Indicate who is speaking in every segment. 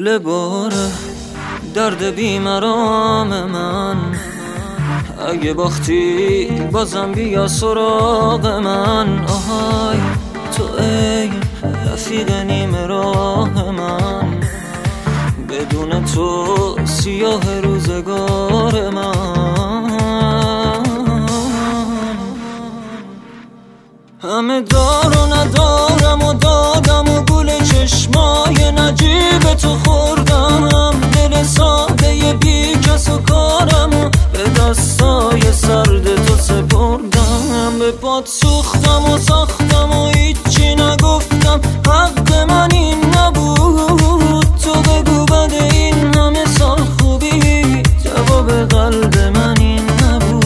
Speaker 1: پول باره درد بیمرام من، اگه باختی بازم بیا سراغ من. آهای تو ای رفیق نیم راه من، بدون تو سیاه روزگار من. همه دار و ندارم و دادم و گل چشمای نجیب تو خوردم، دل ساده بی کس و کارم و به دستای سرد تو سپردم. به پات سوختم و ساختم و هیچی نگفتم، حق من این نبود. تو بگو بعد این همه سال خوبی، جواب قلب من این نبود.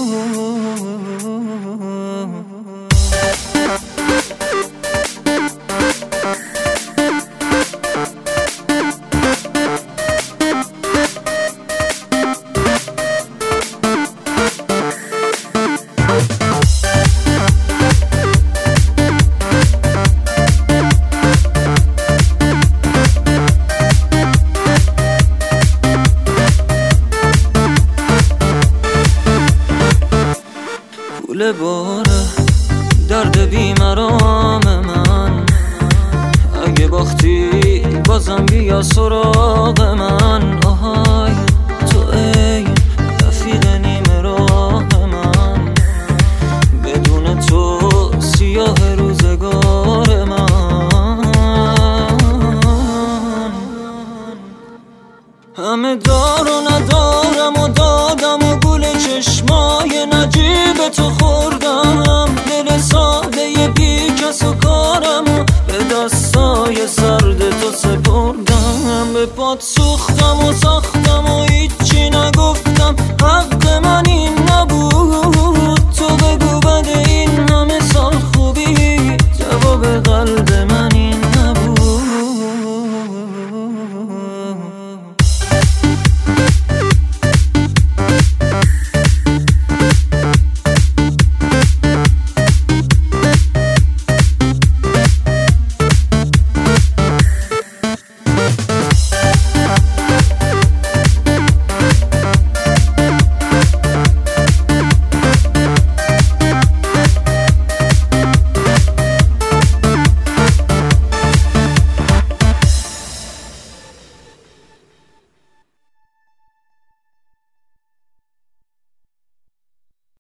Speaker 1: پول باره درد بیمرام من، اگه باختی بازم بیا سراغ من. آهای تو ای رفیق نیم راه من، بدون تو سیاه روزگار من. همه دار و ندارم و دادم و گل چشمای نجیب تو